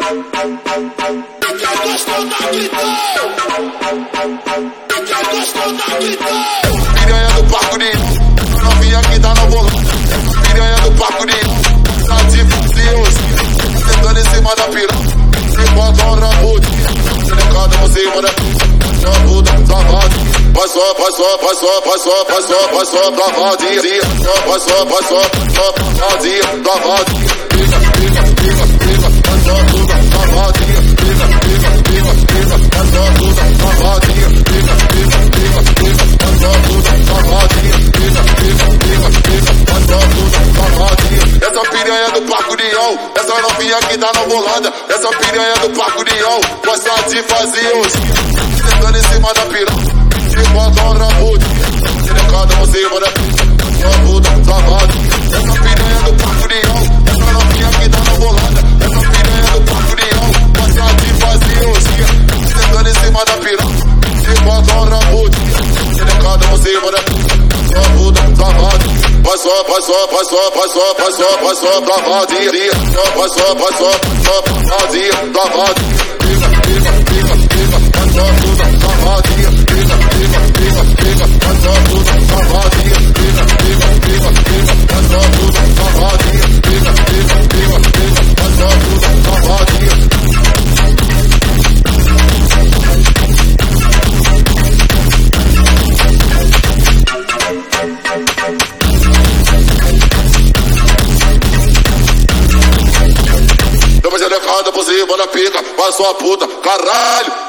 Piranha do Parco de novinha que tá no bolão. Piranha do Parco de tá de fuzioso. Sentando em cima da piranha. Se bota um rabude. Selecada por cima da puta, safado. Passou pra vadia. Passou, vadia, safado. Pica, passou tudo, safadinha. Pica, passou tudo, safadinha. Pica, passou tudo, safadinha. Pica, passou tudo, safadinha. Essa piranha do Parco União, essa novinha que tá na bolada. Essa piranha do Parco União, gosta de fazer os sentando em cima da piranha. Se bota um rabude, selecada por cima da puta, safado. Essa piranha do Parco União, essa novinha que tá na bolada. Essa piranha do Parco União, gosta de fazer os sentando em cima da piranha. Se bota um rabude, selecada por cima da puta, safado. Passou pra vadia. Passou, vadia, safado. Pica, passou tudo, safadinha. Pica, passou tudo, safadinha. Pica, passou tudo, safadinha. Pica, passou tudo, safadinha. Deu uma gelecada por cima da pica, passou a puta, caralho.